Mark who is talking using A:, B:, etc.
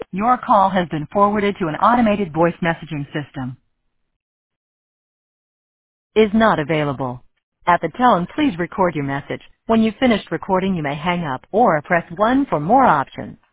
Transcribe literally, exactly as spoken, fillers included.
A: Your call has been forwarded to an automated voice messaging system. Is not available. At the tone, please record your message. When you've finished recording, you may hang up or press one for more options.